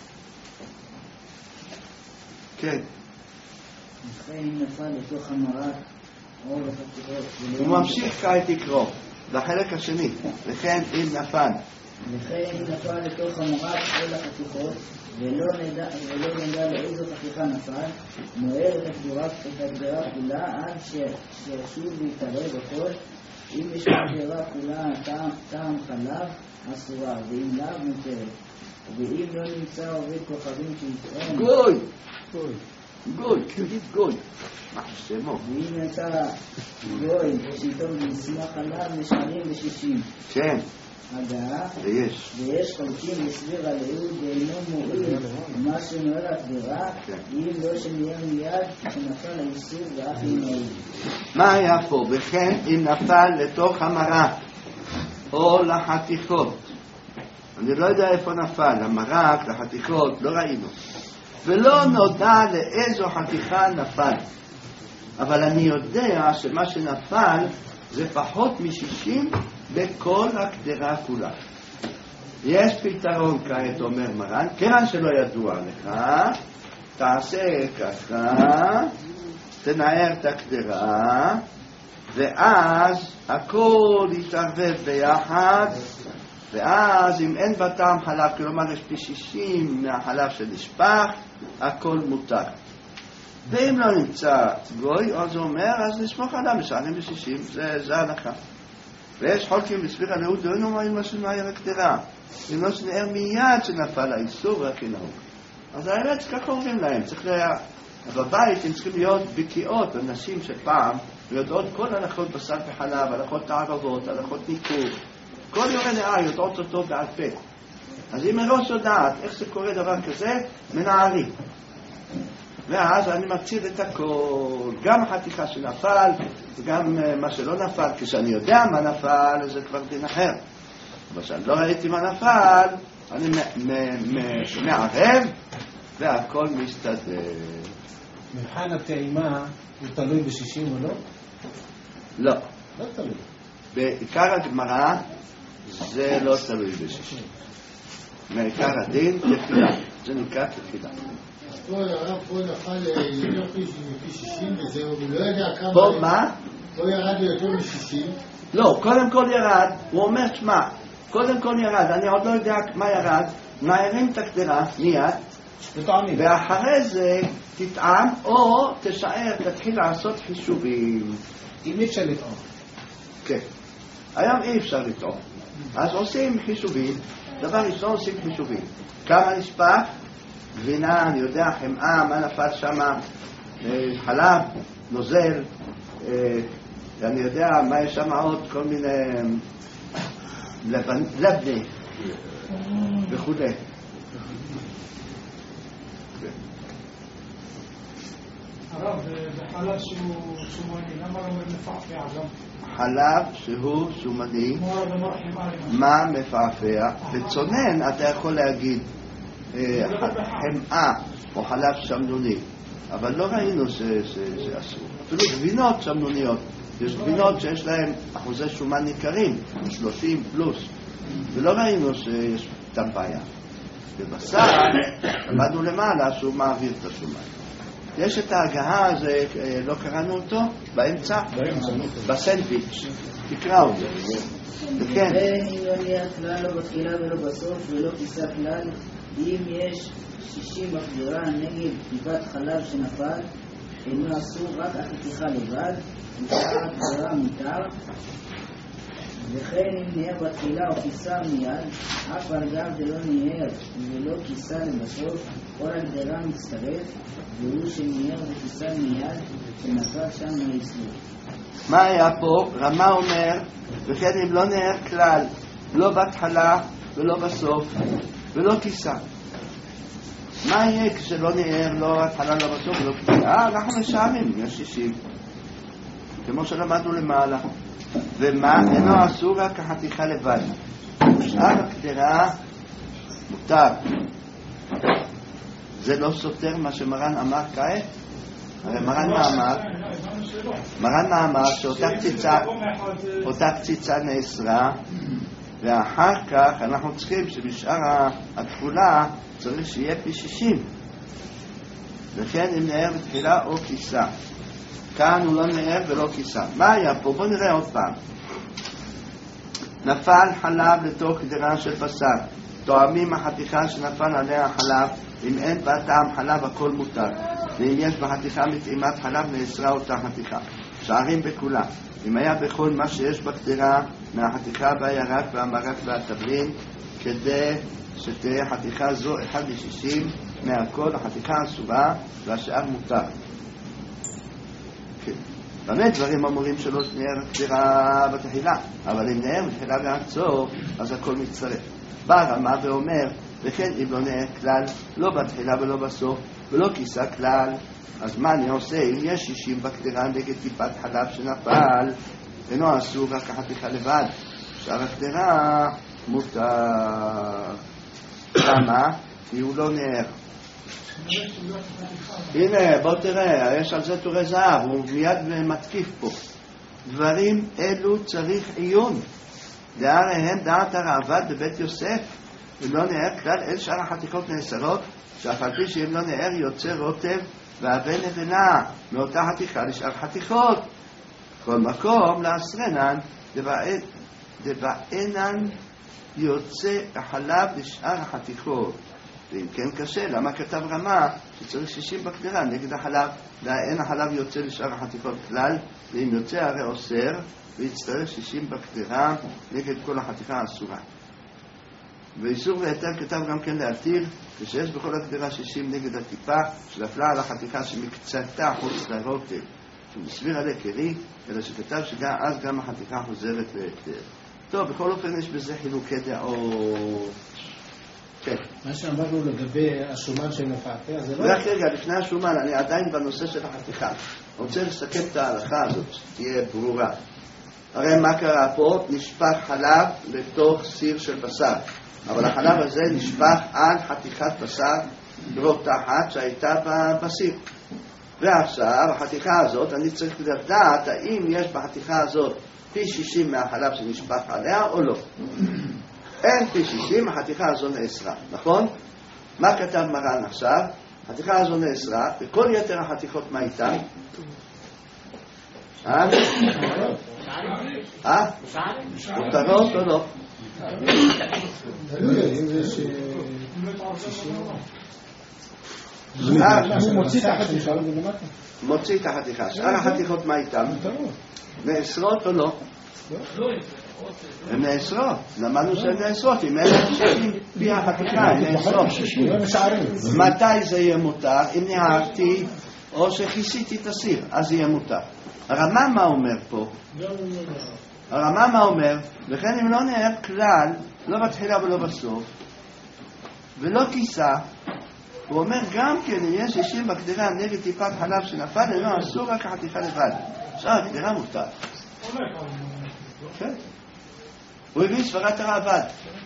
[SPEAKER 2] כן.
[SPEAKER 9] אם נפל לתוך המרק או לחתיכות.
[SPEAKER 2] הוא ממשיך כעת לקרוא לחלק השני. לכן אם נפל.
[SPEAKER 9] לכן אם נפל לתוך המרק או לחתיכות ולא נדע, ולא נדע לאיזו חתיכה נפל, נוער את הגדרה כולה עד שישוב להתערב הכל. אם יש הגדרה כולה טעם חלב אסורה, ואם לאו מותרת. ואם לא נמצא עובד כוכבים שיטעון
[SPEAKER 2] גוי גוי גוי, תגיד גוי מה שמו?
[SPEAKER 9] ואם נמצא גוי שיטעון וישמח עליו משלים בשישים
[SPEAKER 2] כן
[SPEAKER 9] הגעה
[SPEAKER 2] ויש
[SPEAKER 9] ויש חולקים לסביר על אהוד ואינו מועיל מה שנוער הגדרה אם לא שנהיה מיד שנפל האיסור ואף אם מועיל.
[SPEAKER 2] מה היה פה? וכן אם נפל לתוך המרק או לחתיכות, אני לא יודע איפה נפל, למרק, לחתיכות, לא ראינו. ולא נודע לאיזו חתיכה נפל. אבל אני יודע שמה שנפל זה פחות משישים בכל הקדרה כולה. יש פתרון כעת, אומר מרן, כיוון שלא ידוע לך, תעשה ככה, תנער את הקדרה, ואז הכל יתערבב ביחד, ואז אם אין בטעם חלב, כלומר יש פי שישים מהחלב שנשפך, הכל מותר. ואם לא נמצא גוי, אז הוא אומר, אז נשפוך עליו, משענים בשישים, זה, זה הנחה. ויש חולקים בסביר הלאוד, ואינו מה עם מה שנער הקדרה. אם לא שנער מיד שנפל האיסור רק ינהוג. אז האמת ככה אומרים להם, צריך לה... בבית הם צריכים להיות בקיאות, אנשים שפעם יודעות כל הלכות בשר וחלב, הלכות תערבות, הלכות ניכור, כל יורה נער יודעות אותו בעל פה. אז אם מראש יודעת איך זה קורה דבר כזה, מנערים. ואז אני מציד את הכל, גם החתיכה שנפל וגם מה שלא נפל. כשאני יודע מה נפל זה כבר דין אחר, אבל כשאני לא ראיתי מה נפל אני מערב והכל מסתדר.
[SPEAKER 4] מבחן הטעימה הוא תלוי בשישים או לא?
[SPEAKER 2] לא,
[SPEAKER 4] לא תלוי.
[SPEAKER 2] בעיקר הגמרא זה לא תלוי בשישים. מעיקר הדין תפילה, זה נקרא תפילה.
[SPEAKER 7] פה הרב פה נפל יותר מ-שישים וזהו, הוא לא יודע כמה...
[SPEAKER 2] פה מה?
[SPEAKER 7] פה ירד יותר מ-שישים.
[SPEAKER 2] לא, קודם כל ירד, הוא אומר שמה, קודם כל ירד, אני עוד לא יודע מה ירד, נערים את הקדרה מיד, ואחרי זה תטעם או תשאר, תתחיל לעשות חישובים.
[SPEAKER 4] אם אי אפשר לטעום.
[SPEAKER 2] כן, היום אי אפשר לטעום, אז עושים חישובים. דבר ראשון עושים חישובים, כמה נשפך, גבינה, אני יודע, חמאה, מה נפל שמה, חלב, נוזל, אני יודע מה יש שם עוד, כל מיני לבני וכו'.
[SPEAKER 3] הרב, בחלב שהוא שומני, למה לא מפעפע גם?
[SPEAKER 2] חלב שהוא שומני, מה מפעפע? בצונן אתה יכול להגיד חמאה או חלב שמנוני, אבל לא ראינו שאסור. אפילו גבינות שמנוניות, יש גבינות שיש להן אחוזי שומן ניכרים, שלושים פלוס, ולא ראינו שיש איתם בעיה. בבשר למדנו למעלה שהוא מעביר את השומן. יש את ההגהה הזה, לא קראנו אותו, באמצע, בסנדוויץ', תקרא אותו. וכן.
[SPEAKER 9] ואם לא נהיה כלל לא בתחילה ולא בסוף ולא כיסה כלל, אם יש שישים מחדירה נגד טיפת חלב שנפל, אינו אסור רק החתיכה לבד, ושאר הקדרה מותר. וכן אם נהיה בתחילה או כיסה מיד, אף על גב דלא נהיה ולא כיסה לבסוף, כל הגדרה מצטרף, והוא שנהיה וכיסה מיד, שנפל שם מהאיסור.
[SPEAKER 2] מה היה פה? רמה אומר, וכן אם לא נהיה כלל, לא בהתחלה ולא בסוף, ולא כיסה. מה יהיה כשלא נהיה, לא התחלה, לא בסוף, ולא כיסה? אה, אנחנו משעמים, יש שישים. כמו שלמדנו למעלה. ומה? אינו אסור רק החתיכה לבד. שאר הקדרה מותר. זה לא סותר מה שמרן אמר כעת? הרי מרן מה אמר? מרן מה אמר? שאותה קציצה, אותה קציצה נאסרה, ואחר כך אנחנו צריכים שבשאר הכפולה צריך שיהיה פי שישים. וכן אם נער בתחילה או כיסה. כאן הוא לא נער ולא כיסה. מה היה פה? בוא נראה עוד פעם. נפל חלב לתוך קדרה של בשר. תואמים החתיכה שנפל עליה חלב. אם אין בה טעם חלב הכל מותר. ואם יש בחתיכה מטעימת חלב נאסרה אותה חתיכה. שערים בכולה. אם היה בכל מה שיש בקדרה מהחתיכה והירק והמרק והטבלין, כדי שתהיה חתיכה זו אחד לשישים מהכל, החתיכה אסורה והשאר מותר. כן. באמת דברים אמורים שלא נער קדרה בתחילה, אבל אם נער בתחילה ועד סוף, אז הכל מצטרף. בא רמה ואומר, וכן אם לא נער כלל, לא בתחילה ולא בסוף, ולא כיסה כלל, אז מה אני עושה? אם יש שישים בקדרה נגד טיפת חלב שנפל, אינו אסור רק החתיכה לבד. שאר הקדרה מותר. למה? כי הוא לא נער. הנה, בוא תראה, יש על זה תורי זהב, הוא מיד מתקיף פה. דברים אלו צריך עיון. דהרי הם דעת הרעב"ד בבית יוסף, אם לא נער כלל, אל שאר החתיכות נאסרות, שאף על פי שאם לא נער יוצא רוטב והבן נבנה מאותה חתיכה לשאר חתיכות. כל מקום לאסרנן דבענן יוצא החלב לשאר החתיכות. ואם כן קשה, למה כתב רמה שצריך שישים בקדרה נגד החלב? ואין החלב יוצא לשאר החתיכות כלל, ואם יוצא הרי אוסר, ויצטרך שישים בקדרה נגד כל החתיכה האסורה. ואיסור והיתר כתב גם כן להתיר, כשיש בכל הקדרה שישים נגד הטיפה, שנפלה על החתיכה שמקצתה חוץ לרוטב, שהוא מסביר עליה קרי, אלא שכתב שגם אז גם החתיכה חוזרת להיתר. טוב, בכל אופן יש בזה חילוקי דעות. כן.
[SPEAKER 4] מה שאמרנו לגבי השומן של מפעפע, זה לא...
[SPEAKER 2] רק רגע, לפני השומן, אני עדיין בנושא של החתיכה. אני רוצה לסכם את ההלכה הזאת, שתהיה ברורה. הרי מה קרה פה? נשפך חלב לתוך סיר של בשר. אבל החלב הזה נשפך על חתיכת בשר רותחת שהייתה בסיר. ועכשיו, החתיכה הזאת, אני צריך לדעת האם יש בחתיכה הזאת פי שישים מהחלב שנשפך עליה או לא. אין פי שישים, החתיכה הזו נאסרה, נכון? מה כתב מרן עכשיו? החתיכה הזו נאסרה, וכל יתר החתיכות מה איתן? אה? אה? מותרות או לא?
[SPEAKER 4] הוא מוציא את החתיכה.
[SPEAKER 2] מוציא את החתיכה. שאר החתיכות מה איתן? נאסרות או לא? הן נאסרות. למדנו שהן נאסרות. אם אין שישים פי החתיכה, הן נאסרות. מתי זה יהיה מותר? אם נהרתי או שכיסיתי את הסיר, אז יהיה מותר. הרמ"א מה אומר פה? הרמ"א מה אומר? וכן אם לא נהר כלל, לא בתחילה ולא בסוף, ולא כיסה, הוא אומר גם כן, אם יש שישים בקדרה נגד טיפת חלב שנפל, אינו אסור רק החתיכה לבד. עכשיו, הקדרה מותר. כן. הוא הביא סברת הרעב"ד.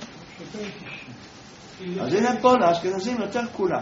[SPEAKER 2] אז הנה פה לאשכנזים יותר כולה.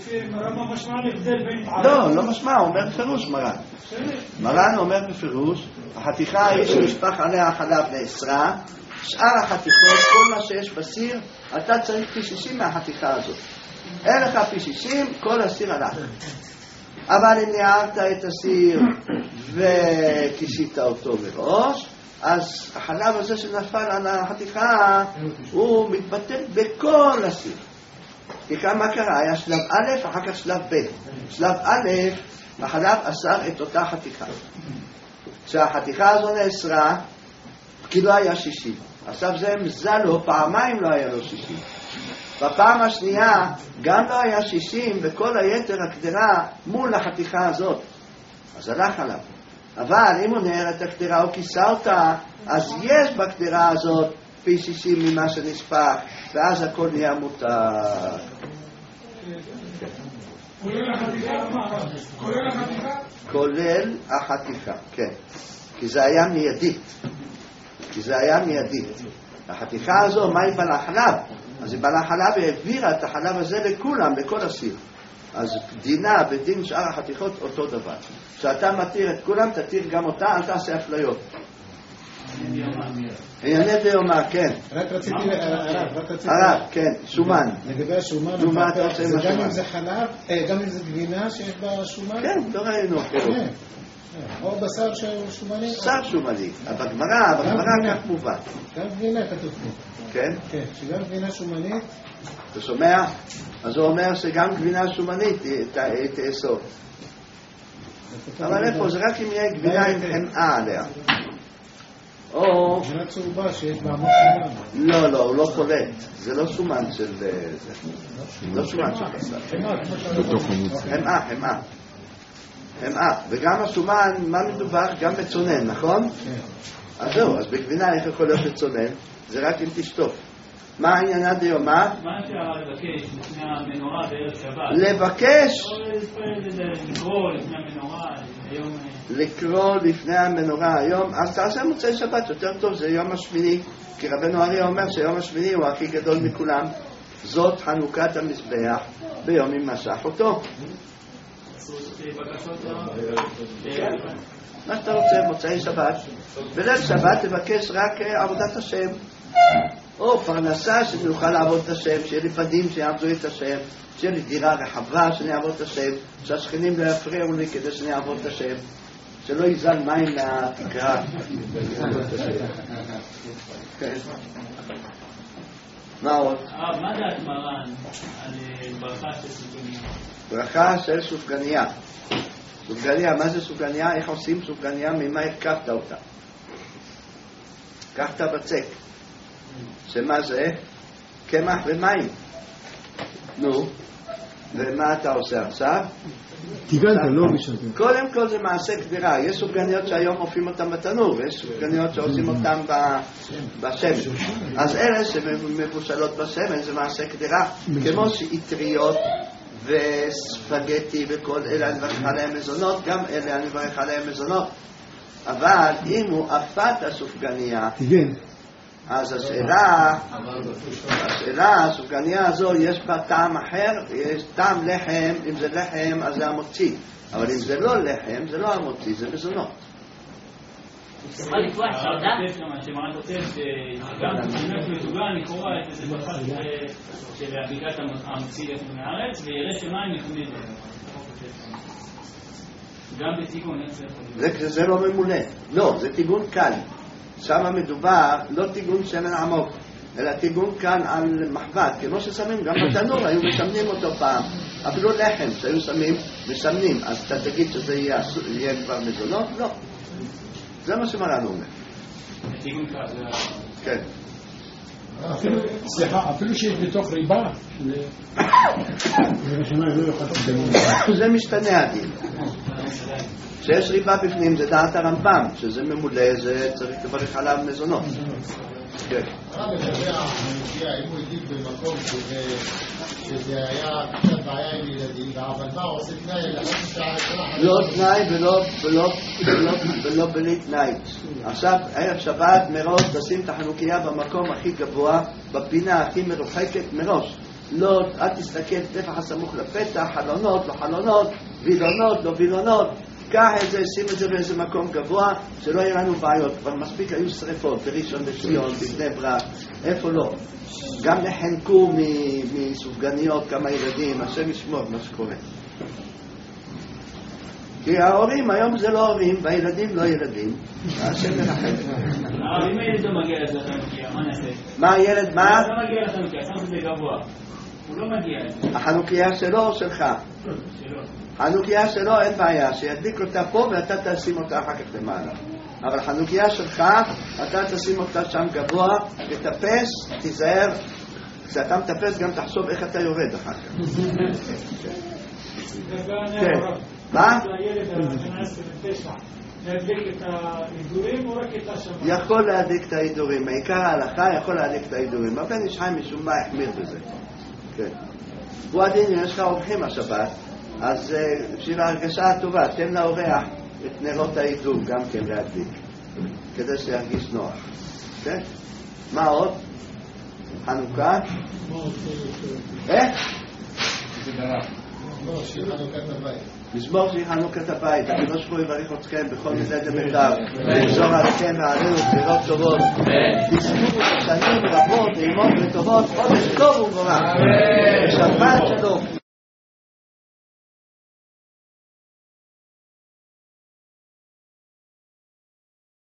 [SPEAKER 2] לא, לא משמע, הוא אומר בפירוש מרן. מרן אומר בפירוש, החתיכה היא שנשפך עליה החלב נאסרה, שאר החתיכות, כל מה שיש בסיר, אתה צריך פי שישים מהחתיכה הזאת. אין לך פי שישים, כל הסיר הלך. אבל אם נערת את הסיר וכיסית אותו מראש, אז החלב הזה שנפל על החתיכה הוא מתבטל בכל הסיר. כי כאן מה קרה? היה שלב א', אחר כך שלב ב'. שלב א', החלב אסר את אותה חתיכה. כשהחתיכה הזו נאסרה, כי לא היה שישים. עכשיו זה מזל לו, פעמיים לא היה לו שישים. בפעם השנייה גם לא היה שישים, וכל היתר הקדרה מול החתיכה הזאת. אז הלך עליו. אבל אם הוא נער את הקדרה או כיסה אותה, אז יש בקדרה הזאת פי שישים ממה שנשפך, ואז הכל נהיה מותר.
[SPEAKER 3] כולל החתיכה? כולל החתיכה?
[SPEAKER 2] כולל החתיכה, כן. כי זה היה מיידית. כי זה היה מיידית. החתיכה הזו, מה היא בלה חלב? אז היא בלה חלב והעבירה את החלב הזה לכולם, לכל הסיר. אז דינה בדין שאר החתיכות אותו דבר. כשאתה מתיר את כולם, תתיר גם אותה, אל תעשה אפליות. ענייני דיומא, כן.
[SPEAKER 4] רק רציתי, הרב, רק רציתי...
[SPEAKER 2] הרב, כן, שומן.
[SPEAKER 4] לגבי השומן, זה גם אם זה חלב, גם אם זה גבינה שיש בה שומן?
[SPEAKER 2] כן, לא ראינו.
[SPEAKER 4] כן. או בשר שהוא שומני?
[SPEAKER 2] בשר שומני. בגמרא, בגמרא כך מובן.
[SPEAKER 4] גם גבינה כתוב פה.
[SPEAKER 2] כן?
[SPEAKER 4] כן, שגם גבינה שומנית.
[SPEAKER 2] אתה שומע? אז הוא אומר שגם גבינה שומנית תאסור. אבל איפה? זה רק אם יהיה גבינה עם חמאה עליה. או...
[SPEAKER 4] גבינה צהובה שיש בה עמוק שומן.
[SPEAKER 2] לא, לא, הוא לא קולט. זה לא שומן של זה. לא שומן של בשר. חמאה, חמאה. חמאה. וגם השומן, מה מדובר? גם בצונן, נכון?
[SPEAKER 4] כן.
[SPEAKER 2] אז זהו, אז בגבינה איך יכול להיות בצונן? זה רק אם תשטוף. מה העניינה דיומא?
[SPEAKER 10] מה אפשר לבקש לפני המנורה בערב שבת?
[SPEAKER 2] לבקש?
[SPEAKER 10] לקרוא לפני המנורה היום...
[SPEAKER 2] לקרוא לפני המנורה היום, אז תעשה מוצאי שבת, יותר טוב, זה יום השמיני, כי רבנו אריה אומר שיום השמיני הוא הכי גדול מכולם. זאת חנוכת המזבח ביום עם משך אותו. מה שאתה רוצה, מוצאי שבת, בליל שבת תבקש רק עבודת השם, או פרנסה שנוכל לעבוד את השם, שיהיה לי פדים שיעבדו את השם, שיהיה לי דירה רחבה שאני אעבוד את השם, שהשכנים לא יפריעו לי כדי שאני אעבוד את השם, שלא יזל מים מהתקרה. מה עוד?
[SPEAKER 10] מה דעת מרן על ברכה של סופגניה?
[SPEAKER 2] ברכה של סופגניה. סופגניה, מה זה סופגניה? איך עושים סופגניה? ממה הרכבת אותה? קחת בצק. שמה זה? קמח ומים. נו, ומה אתה עושה עכשיו?
[SPEAKER 8] טיגנת, לא בשביל.
[SPEAKER 2] קודם כל זה מעשה קדירה. יש סופגניות שהיום עופים אותם בתנור, ויש סופגניות שעושים אותם בשמן. אז אלה שמבושלות בשמן זה מעשה קדירה, כמו שאיטריות וספגטי וכל אלה אני מברך עליהם מזונות, גם אלה אני מברך עליהם מזונות. אבל אם הוא אפת הסופגניה, אז השאלה, השאלה, הסופגניה הזו יש בה טעם אחר, יש טעם לחם, אם זה לחם אז זה המוציא, אבל אם זה לא לחם זה לא המוציא, זה מזונות.
[SPEAKER 10] צריכה לקבוע את שעדה? שמרן כותב שגם תשמח מתוגן לקרוא את איזה ברכה של הבקעת המוציא מהארץ ויראה שמים נכונים גם בתיגון.
[SPEAKER 2] זה לא ממולא, לא, זה תיגון קל. שם מדובר לא תיגון שמן עמוק, אלא תיגון כאן על מחבת, כמו ששמים גם בתנור, היו משמנים אותו פעם, אפילו לחם שהיו שמים, משמנים, אז אתה תגיד שזה יהיה כבר מזונות? לא. זה מה שמרן אומר.
[SPEAKER 10] תיגון כאן.
[SPEAKER 2] כן.
[SPEAKER 4] סליחה, אפילו שיש בתוך ריבה,
[SPEAKER 2] זה משתנה הדין. שיש ריבה בפנים זה דעת הרמב"ם, שזה ממולא, זה צריך לברך עליו מזונות. כן.
[SPEAKER 7] הרב מדבר, אם הוא הגיב במקום שזה היה קצת בעיה עם ילדים, אבל מה עושה תנאי לחצי שעה ראשונה?
[SPEAKER 2] לא תנאי ולא בלי תנאי. עכשיו, ערב שבת מראש תשים את החנוכיה במקום הכי גבוה, בפינה הכי מרוחקת מראש. לא, אל תסתכל טפח הסמוך לפתח, חלונות, לא חלונות, וילונות, לא וילונות. קח את זה, שים את זה באיזה מקום גבוה, שלא יהיה לנו בעיות. כבר מספיק היו שריפות, בראשון לציון, בבני ברק, איפה לא. גם נחנקו מסופגניות כמה ילדים, השם ישמור מה שקורה. כי ההורים, היום זה לא הורים, והילדים לא ילדים, השם מרחם.
[SPEAKER 10] אבל אם הילד לא מגיע לזה חנוכיה, מה נעשה?
[SPEAKER 2] מה הילד, מה?
[SPEAKER 10] הוא לא מגיע לחנוכיה, שם את זה גבוה. הוא לא מגיע לזה.
[SPEAKER 2] החנוכיה שלו או שלך?
[SPEAKER 10] שלו.
[SPEAKER 2] חנוכיה שלו אין בעיה, שידליק אותה פה ואתה תשים אותה אחר כך למעלה. אבל חנוכיה שלך, אתה תשים אותה שם גבוה, תטפס, תיזהר, כשאתה מטפס גם תחשוב איך אתה יורד אחר כך. כן. מה?
[SPEAKER 3] להדליק את ההידורים או רק את השבת?
[SPEAKER 2] יכול להדליק את ההידורים, בעיקר ההלכה יכול להדליק את ההידורים. הבן איש חיים משום מה החמיר בזה. כן. הוא הדין, אם יש לך אורחים השבת, אז בשביל ההרגשה הטובה, תן לאורח את נרות ההידור גם כן להדליק, כדי שירגיש נוח. כן? מה עוד? חנוכה? איך?
[SPEAKER 7] זה דבר. לא, שהיא חנוכת הבית.
[SPEAKER 2] לשמור שהיא חנוכת הבית, הקדוש ברוך הוא יברך אתכם בכל מיני דמיטב, ויגזור עליכם ועלינו בחירות טובות, תזכו שנים רבות, נעימות וטובות, חודש טוב ומבורך, ושבת שלום.